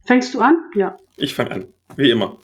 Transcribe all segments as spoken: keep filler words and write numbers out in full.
Fängst du an? Ja. Ich fange an, wie immer.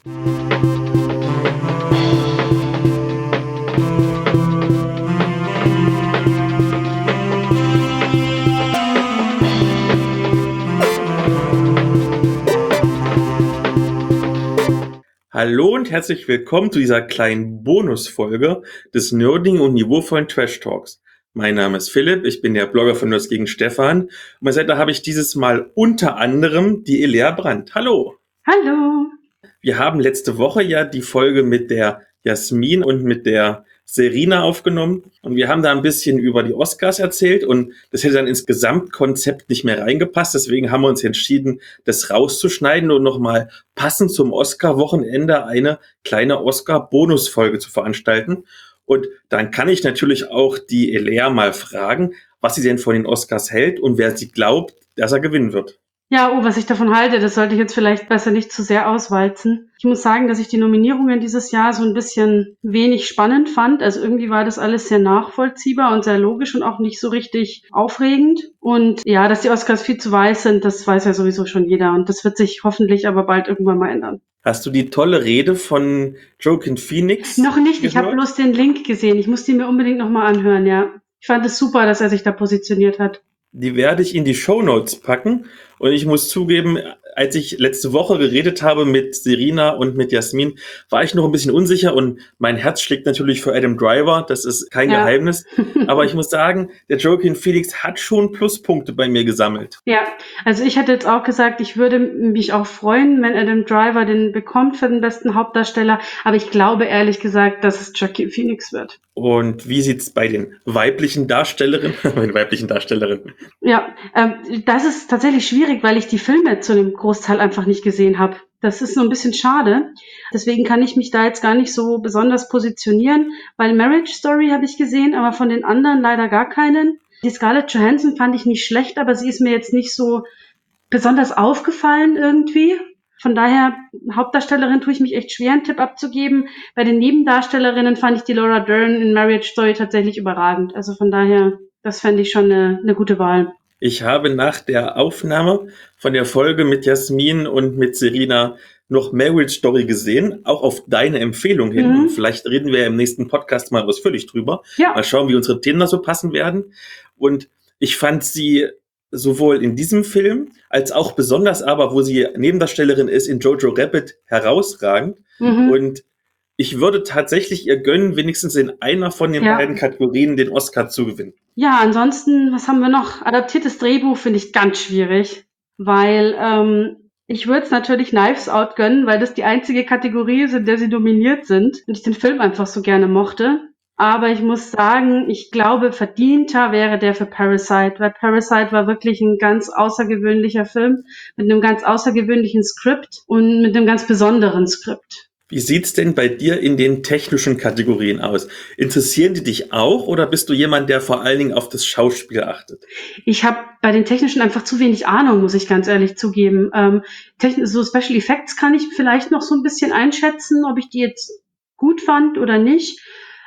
Hallo und herzlich willkommen zu dieser kleinen Bonusfolge des nerdigen und niveauvollen Trash Talks. Mein Name ist Philipp, ich bin der Blogger von Nerds gegen Stefan. Und bei Seite habe ich dieses Mal unter anderem die Elea Brandt. Hallo! Hallo! Wir haben letzte Woche ja die Folge mit der Jasmin und mit der Serena aufgenommen und wir haben da ein bisschen über die Oscars erzählt und das hätte dann ins Gesamtkonzept nicht mehr reingepasst. Deswegen haben wir uns entschieden, das rauszuschneiden und nochmal passend zum Oscar-Wochenende eine kleine Oscar-Bonusfolge zu veranstalten. Und dann kann ich natürlich auch die Elea mal fragen, was sie denn von den Oscars hält und wer sie glaubt, dass er gewinnen wird. Ja, oh, was ich davon halte, das sollte ich jetzt vielleicht besser nicht zu sehr auswalzen. Ich muss sagen, dass ich die Nominierungen dieses Jahr so ein bisschen wenig spannend fand. Also irgendwie war das alles sehr nachvollziehbar und sehr logisch und auch nicht so richtig aufregend. Und ja, dass die Oscars viel zu weiß sind, das weiß ja sowieso schon jeder. Und das wird sich hoffentlich aber bald irgendwann mal ändern. Hast du die tolle Rede von Joaquin Phoenix Noch nicht, gehört? Ich habe bloß den Link gesehen. Ich muss die mir unbedingt nochmal anhören, ja. Ich fand es super, dass er sich da positioniert hat. Die werde ich in die Shownotes packen. Und ich muss zugeben, als ich letzte Woche geredet habe mit Serena und mit Jasmin, war ich noch ein bisschen unsicher und mein Herz schlägt natürlich für Adam Driver, das ist kein ja. Geheimnis. Aber ich muss sagen, der Joaquin Phoenix hat schon Pluspunkte bei mir gesammelt. Ja, also ich hatte jetzt auch gesagt, ich würde mich auch freuen, wenn Adam Driver den bekommt für den besten Hauptdarsteller. Aber ich glaube ehrlich gesagt, dass es Joaquin Phoenix wird. Und wie sieht's bei den weiblichen Darstellerinnen, bei den weiblichen Darstellerinnen? Ja, ähm, das ist tatsächlich schwierig, weil ich die Filme zu dem Großteil einfach nicht gesehen habe. Das ist so ein bisschen schade. Deswegen kann ich mich da jetzt gar nicht so besonders positionieren, weil Marriage Story habe ich gesehen, aber von den anderen leider gar keinen. Die Scarlett Johansson fand ich nicht schlecht, aber sie ist mir jetzt nicht so besonders aufgefallen irgendwie. Von daher, Hauptdarstellerin tue ich mich echt schwer, einen Tipp abzugeben. Bei den Nebendarstellerinnen fand ich die Laura Dern in Marriage Story tatsächlich überragend. Also von daher, das fände ich schon eine, eine gute Wahl. Ich habe nach der Aufnahme von der Folge mit Jasmin und mit Serena noch Marriage Story gesehen, auch auf deine Empfehlung hin. Mhm. Und vielleicht reden wir im nächsten Podcast mal ausführlich drüber. Ja. Mal schauen, wie unsere Themen da so passen werden. Und ich fand sie sowohl in diesem Film, als auch besonders aber, wo sie Nebendarstellerin ist, in Jojo Rabbit herausragend. Mhm. Und ich würde tatsächlich ihr gönnen, wenigstens in einer von den ja. beiden Kategorien den Oscar zu gewinnen. Ja, ansonsten, was haben wir noch? Adaptiertes Drehbuch finde ich ganz schwierig, weil ähm, ich würde es natürlich Knives Out gönnen, weil das die einzige Kategorie ist, in der sie dominiert sind und ich den Film einfach so gerne mochte. Aber ich muss sagen, ich glaube, verdienter wäre der für Parasite, weil Parasite war wirklich ein ganz außergewöhnlicher Film mit einem ganz außergewöhnlichen Skript und mit einem ganz besonderen Skript. Wie sieht's denn bei dir in den technischen Kategorien aus? Interessieren die dich auch oder bist du jemand, der vor allen Dingen auf das Schauspiel achtet? Ich habe bei den technischen einfach zu wenig Ahnung, muss ich ganz ehrlich zugeben. Ähm, Techn- so Special Effects kann ich vielleicht noch so ein bisschen einschätzen, ob ich die jetzt gut fand oder nicht.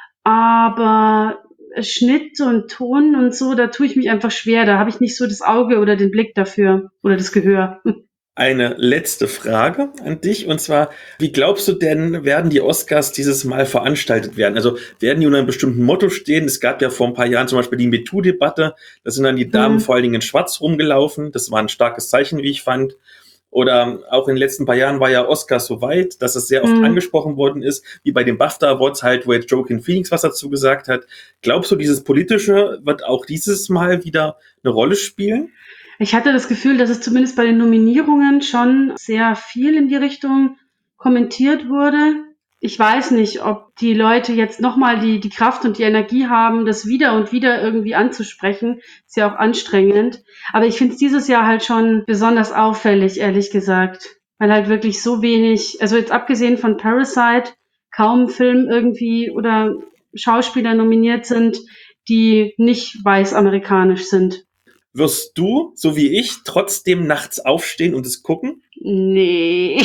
Aber Schnitt und Ton und so, da tue ich mich einfach schwer. Da habe ich nicht so das Auge oder den Blick dafür oder das Gehör. Eine letzte Frage an dich, und zwar, wie glaubst du denn, werden die Oscars dieses Mal veranstaltet werden? Also werden die unter einem bestimmten Motto stehen? Es gab ja vor ein paar Jahren zum Beispiel die MeToo-Debatte, da sind dann die Damen mhm. vor allen Dingen in Schwarz rumgelaufen, das war ein starkes Zeichen, wie ich fand. Oder auch in den letzten paar Jahren war ja Oscars so weit, dass es sehr oft mhm. angesprochen worden ist, wie bei den BAFTA Awards halt, wo jetzt Joaquin Phoenix was dazu gesagt hat. Glaubst du, dieses Politische wird auch dieses Mal wieder eine Rolle spielen? Ich hatte das Gefühl, dass es zumindest bei den Nominierungen schon sehr viel in die Richtung kommentiert wurde. Ich weiß nicht, ob die Leute jetzt nochmal die, die Kraft und die Energie haben, das wieder und wieder irgendwie anzusprechen. Ist ja auch anstrengend. Aber ich finde es dieses Jahr halt schon besonders auffällig, ehrlich gesagt. Weil halt wirklich so wenig, also jetzt abgesehen von Parasite, kaum Film irgendwie oder Schauspieler nominiert sind, die nicht weiß-amerikanisch sind. Wirst du, so wie ich, trotzdem nachts aufstehen und es gucken? Nee.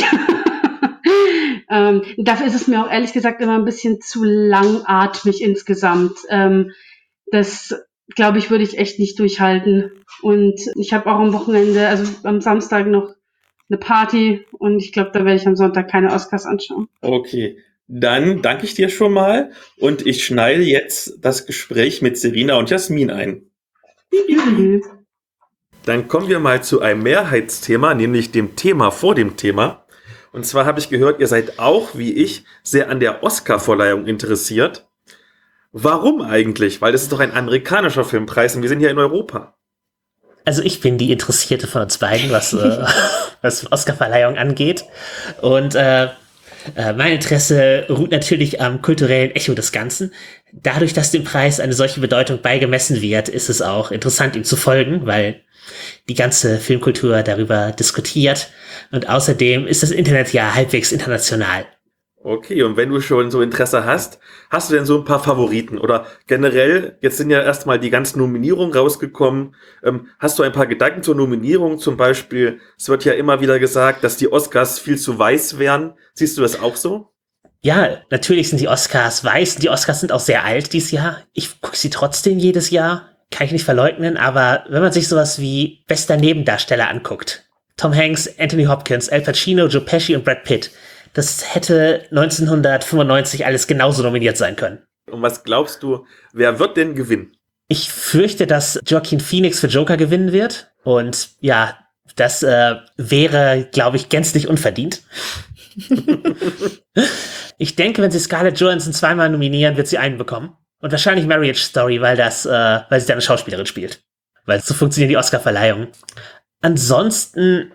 ähm, dafür ist es mir auch ehrlich gesagt immer ein bisschen zu langatmig insgesamt. Ähm, das, glaube ich, würde ich echt nicht durchhalten. Und ich habe auch am Wochenende, also am Samstag noch eine Party und ich glaube, da werde ich am Sonntag keine Oscars anschauen. Okay, dann danke ich dir schon mal und ich schneide jetzt das Gespräch mit Serena und Jasmin ein. Mhm. Dann kommen wir mal zu einem Mehrheitsthema, nämlich dem Thema vor dem Thema. Und zwar habe ich gehört, ihr seid auch, wie ich, sehr an der Oscar-Verleihung interessiert. Warum eigentlich? Weil das ist doch ein amerikanischer Filmpreis und wir sind hier in Europa. Also ich bin die Interessierte von uns beiden, was, äh, was Oscar-Verleihung angeht. Und äh, äh, mein Interesse ruht natürlich am kulturellen Echo des Ganzen. Dadurch, dass dem Preis eine solche Bedeutung beigemessen wird, ist es auch interessant, ihm zu folgen, weil die ganze Filmkultur darüber diskutiert. Und außerdem ist das Internet ja halbwegs international. Okay, und wenn du schon so Interesse hast, hast du denn so ein paar Favoriten? Oder generell, jetzt sind ja erstmal die ganzen Nominierungen rausgekommen. Ähm, hast du ein paar Gedanken zur Nominierung? Zum Beispiel, es wird ja immer wieder gesagt, dass die Oscars viel zu weiß wären. Siehst du das auch so? Ja, natürlich sind die Oscars weiß. Die Oscars sind auch sehr alt dieses Jahr. Ich gucke sie trotzdem jedes Jahr. Kann ich nicht verleugnen. Aber wenn man sich sowas wie bester Nebendarsteller anguckt. Tom Hanks, Anthony Hopkins, Al Pacino, Joe Pesci und Brad Pitt. Das hätte neunzehnhundertfünfundneunzig alles genauso nominiert sein können. Und was glaubst du, wer wird denn gewinnen? Ich fürchte, dass Joaquin Phoenix für Joker gewinnen wird. Und ja, das äh, wäre, glaube ich, gänzlich unverdient. Ich denke, wenn sie Scarlett Johansson zweimal nominieren, wird sie einen bekommen. Und wahrscheinlich Marriage Story, weil das, äh, weil sie da eine Schauspielerin spielt. Weil so funktionieren die Oscar-Verleihungen. Ansonsten,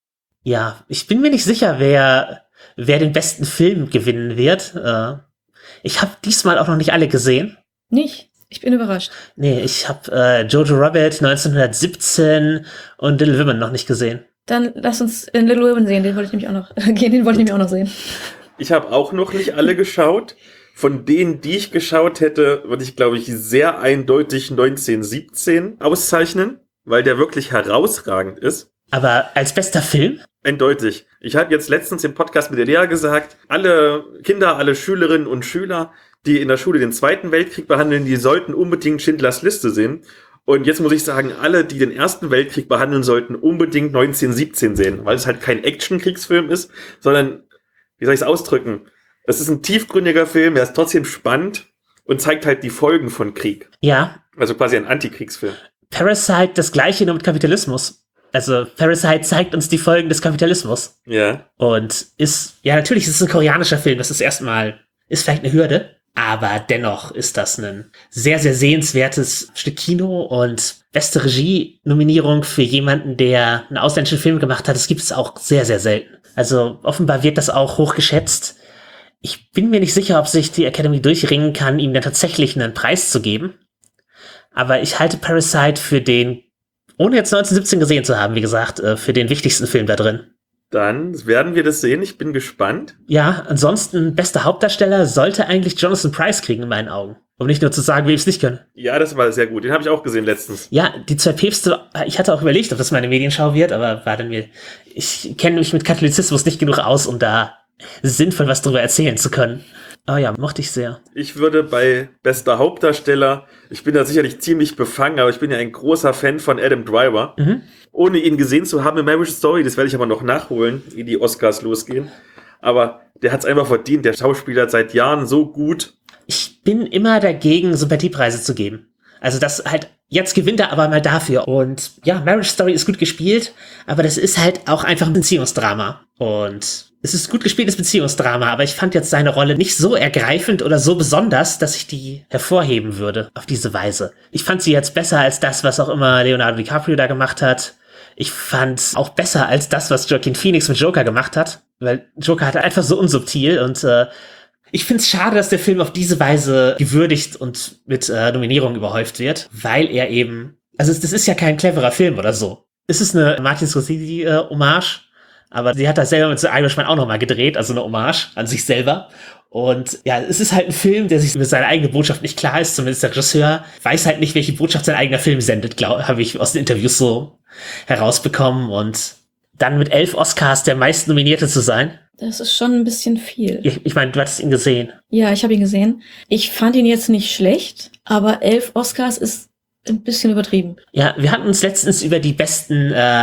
ja, ich bin mir nicht sicher, wer wer den besten Film gewinnen wird. Äh, ich habe diesmal auch noch nicht alle gesehen. Nicht? Ich bin überrascht. Nee, ich habe äh, Jojo Rabbit neunzehnhundertsiebzehn und Little Women noch nicht gesehen. Dann lass uns in Little Women sehen, den wollte ich nämlich auch noch gehen, den wollte ich nämlich auch noch sehen. Ich habe auch noch nicht alle geschaut. Von denen, die ich geschaut hätte, würde ich, glaube ich, sehr eindeutig neunzehnhundertsiebzehn auszeichnen, weil der wirklich herausragend ist. Aber als bester Film? Eindeutig. Ich habe jetzt letztens im Podcast mit der Lea gesagt, alle Kinder, alle Schülerinnen und Schüler, die in der Schule den Zweiten Weltkrieg behandeln, die sollten unbedingt Schindlers Liste sehen. Und jetzt muss ich sagen, alle, die den Ersten Weltkrieg behandeln, sollten unbedingt neunzehnhundertsiebzehn sehen, weil es halt kein Action-Kriegsfilm ist, sondern, wie soll ich es ausdrücken? Es ist ein tiefgründiger Film, der ist trotzdem spannend und zeigt halt die Folgen von Krieg. Ja. Also quasi ein Antikriegsfilm. Parasite, das gleiche nur mit Kapitalismus. Also Parasite zeigt uns die Folgen des Kapitalismus. Ja. Und ist, ja natürlich ist es ein koreanischer Film, das ist erstmal, ist vielleicht eine Hürde, aber dennoch ist das ein sehr, sehr sehenswertes Stück Kino und beste Regie-Nominierung für jemanden, der einen ausländischen Film gemacht hat, das gibt es auch sehr, sehr selten. Also offenbar wird das auch hochgeschätzt. Ich bin mir nicht sicher, ob sich die Academy durchringen kann, ihm dann tatsächlich einen Preis zu geben. Aber ich halte Parasite für den, ohne jetzt neunzehnhundertsiebzehn gesehen zu haben, wie gesagt, für den wichtigsten Film da drin. Dann werden wir das sehen. Ich bin gespannt. Ja, ansonsten, bester Hauptdarsteller sollte eigentlich Jonathan Pryce kriegen in meinen Augen. Um nicht nur zu sagen, wie ich es nicht können. Ja, das war sehr gut. Den habe ich auch gesehen letztens. Ja, die zwei Päpste, ich hatte auch überlegt, ob das meine Medienschau wird, aber war dann mir, ich kenne mich mit Katholizismus nicht genug aus, um da sinnvoll was drüber erzählen zu können. Aber ja, mochte ich sehr. Ich würde bei bester Hauptdarsteller, ich bin da sicherlich ziemlich befangen, aber ich bin ja ein großer Fan von Adam Driver. Mhm. Ohne ihn gesehen zu haben in Marriage Story, das werde ich aber noch nachholen, wie die Oscars losgehen. Aber der hat es einfach verdient. Der Schauspieler hat seit Jahren so gut. Ich bin immer dagegen, Sympathiepreise zu geben. Also das halt, jetzt gewinnt er aber mal dafür. Und ja, Marriage Story ist gut gespielt, aber das ist halt auch einfach ein Beziehungsdrama. Und es ist gut gespieltes Beziehungsdrama, aber ich fand jetzt seine Rolle nicht so ergreifend oder so besonders, dass ich die hervorheben würde auf diese Weise. Ich fand sie jetzt besser als das, was auch immer Leonardo DiCaprio da gemacht hat. Ich fand auch besser als das, was Joaquin Phoenix mit Joker gemacht hat, weil Joker hat einfach so unsubtil und äh, ich find's schade, dass der Film auf diese Weise gewürdigt und mit äh, Nominierungen überhäuft wird, weil er eben, also das ist ja kein cleverer Film oder so. Es ist eine Martin Scorsese-Hommage, aber sie hat das selber mit The Irishman auch nochmal gedreht, also eine Hommage an sich selber. Und ja, es ist halt ein Film, der sich mit seiner eigenen Botschaft nicht klar ist, zumindest der Regisseur weiß halt nicht, welche Botschaft sein eigener Film sendet, glaube habe ich aus den Interviews so herausbekommen. Und dann mit elf Oscars der meistnominierte zu sein. Das ist schon ein bisschen viel. Ich, ich meine, du hattest ihn gesehen. Ja, ich habe ihn gesehen. Ich fand ihn jetzt nicht schlecht, aber elf Oscars ist ein bisschen übertrieben. Ja, wir hatten uns letztens über die besten äh,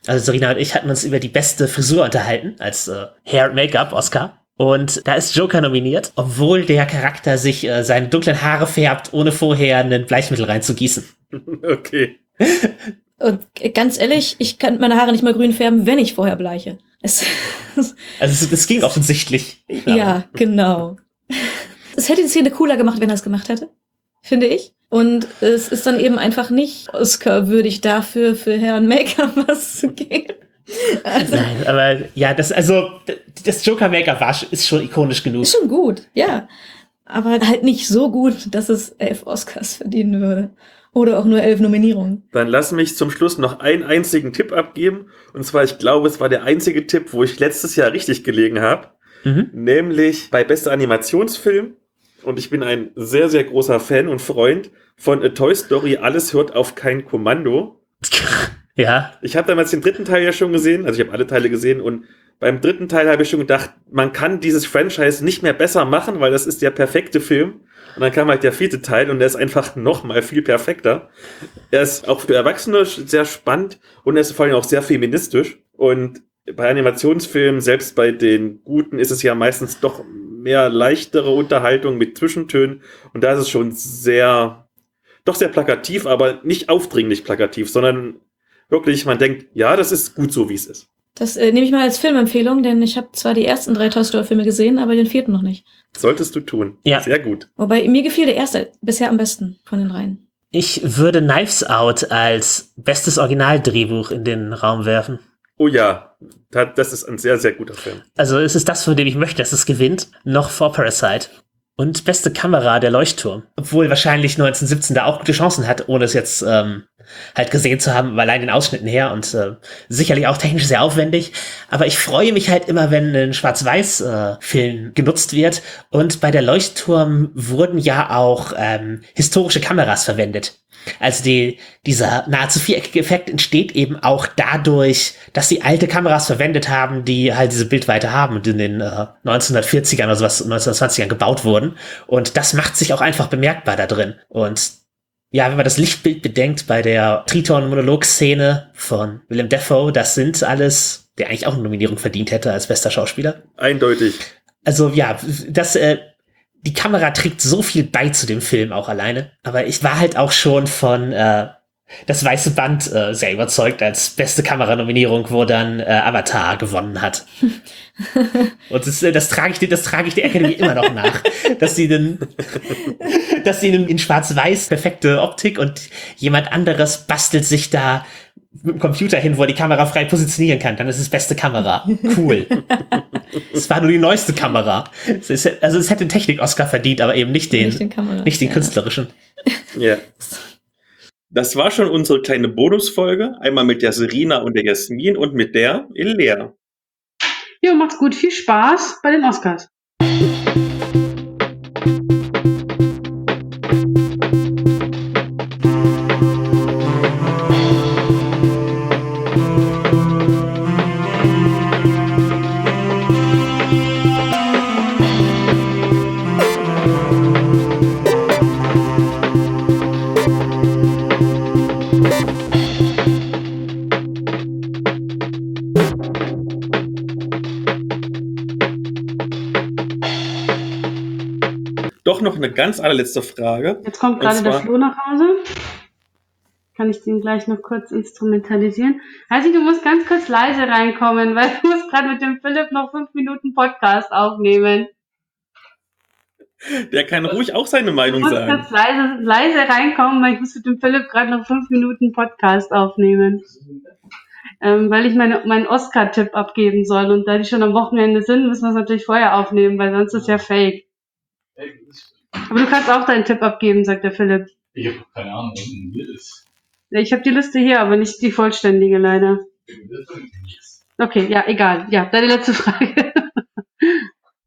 Also Serena und ich hatten uns über die beste Frisur unterhalten, als äh, Hair and Make-up Oscar. Und da ist Joker nominiert, obwohl der Charakter sich äh, seine dunklen Haare färbt, ohne vorher ein Bleichmittel reinzugießen. Okay. Und ganz ehrlich, ich kann meine Haare nicht mal grün färben, wenn ich vorher bleiche. Es, also es, es ging offensichtlich. Ja, genau. Es hätte die Szene cooler gemacht, wenn er es gemacht hätte, finde ich. Und es ist dann eben einfach nicht Oscar-würdig dafür, für Herrn Make-up was zu geben. Also, nein, aber ja, das, also, das Joker-Make-up war, ist schon ikonisch genug. Ist schon gut, ja. Aber halt nicht so gut, dass es elf Oscars verdienen würde. Oder auch nur elf Nominierungen. Dann lass mich zum Schluss noch einen einzigen Tipp abgeben. Und zwar, ich glaube, es war der einzige Tipp, wo ich letztes Jahr richtig gelegen habe. Mhm. Nämlich bei bester Animationsfilm. Und ich bin ein sehr, sehr großer Fan und Freund von A Toy Story. Alles hört auf kein Kommando. Ja. Ich habe damals den dritten Teil ja schon gesehen. Also ich habe alle Teile gesehen. Und beim dritten Teil habe ich schon gedacht, man kann dieses Franchise nicht mehr besser machen, weil das ist der perfekte Film. Und dann kam halt der vierte Teil und der ist einfach noch mal viel perfekter. Er ist auch für Erwachsene sehr spannend und er ist vor allem auch sehr feministisch. Und bei Animationsfilmen, selbst bei den guten, ist es ja meistens doch mehr leichtere Unterhaltung mit Zwischentönen. Und da ist es schon sehr, doch sehr plakativ, aber nicht aufdringlich plakativ, sondern wirklich, man denkt, ja, das ist gut so, wie es ist. Das äh, nehme ich mal als Filmempfehlung, denn ich habe zwar die ersten drei Toy Story Filme gesehen, aber den vierten noch nicht. Solltest du tun. Ja. Sehr gut. Wobei, mir gefiel der erste bisher am besten von den dreien. Ich würde Knives Out als bestes Originaldrehbuch in den Raum werfen. Oh ja, das ist ein sehr, sehr guter Film. Also es ist das, von dem ich möchte, dass es gewinnt, noch vor Parasite. Und beste Kamera, der Leuchtturm. Obwohl wahrscheinlich neunzehnhundertsiebzehn da auch gute Chancen hat, ohne es jetzt ähm, halt gesehen zu haben, allein den Ausschnitten her und äh, sicherlich auch technisch sehr aufwendig. Aber ich freue mich halt immer, wenn ein Schwarz-Weiß-Film äh, genutzt wird. Und bei der Leuchtturm wurden ja auch ähm, historische Kameras verwendet. Also die, dieser nahezu viereckige Effekt entsteht eben auch dadurch, dass sie alte Kameras verwendet haben, die halt diese Bildweite haben und in den äh, neunzehnhundertvierzigern oder sowas, neunzehnhundertzwanzigern gebaut wurden. Und das macht sich auch einfach bemerkbar da drin. Und ja, wenn man das Lichtbild bedenkt bei der Triton-Monolog-Szene von Willem Dafoe, das sind alles, der eigentlich auch eine Nominierung verdient hätte als bester Schauspieler. Eindeutig. Also ja, das äh, die Kamera trägt so viel bei zu dem Film auch alleine. Aber ich war halt auch schon von äh, Das Weiße Band äh, sehr überzeugt als beste Kameranominierung, wo dann äh, Avatar gewonnen hat. Und das, das trage ich, das trage ich der Academy immer noch nach, dass sie den, dass sie in, in Schwarz-Weiß perfekte Optik und jemand anderes bastelt sich da mit dem Computer hin, wo er die Kamera frei positionieren kann. Dann ist es beste Kamera. Cool. Es war nur die neueste Kamera. Es ist, also es hätte den Technik-Oscar verdient, aber eben nicht den, nicht den, Kamera, nicht den ja. künstlerischen. Ja. Das war schon unsere kleine Bonusfolge. Einmal mit der Serena und der Jasmin und mit der Ilea. Jo, macht's gut. Viel Spaß bei den Oscars. Doch noch eine ganz allerletzte Frage. Jetzt kommt gerade der Flo nach Hause. Kann ich den gleich noch kurz instrumentalisieren? Heidi, du musst ganz kurz leise reinkommen, weil du musst gerade mit dem Philipp noch fünf Minuten Podcast aufnehmen. Der kann ruhig auch seine Meinung sagen. Du musst ganz leise, leise reinkommen, weil ich muss mit dem Philipp gerade noch fünf Minuten Podcast aufnehmen. Ähm, weil ich meine, meinen Oscar-Tipp abgeben soll. Und da die schon am Wochenende sind, müssen wir es natürlich vorher aufnehmen, weil sonst ist ja fake. Aber du kannst auch deinen Tipp abgeben, sagt der Philipp. Ich habe keine Ahnung, was denn hier ist. Ich habe die Liste hier, aber nicht die vollständige leider. Okay, ja, egal. Ja, deine letzte Frage.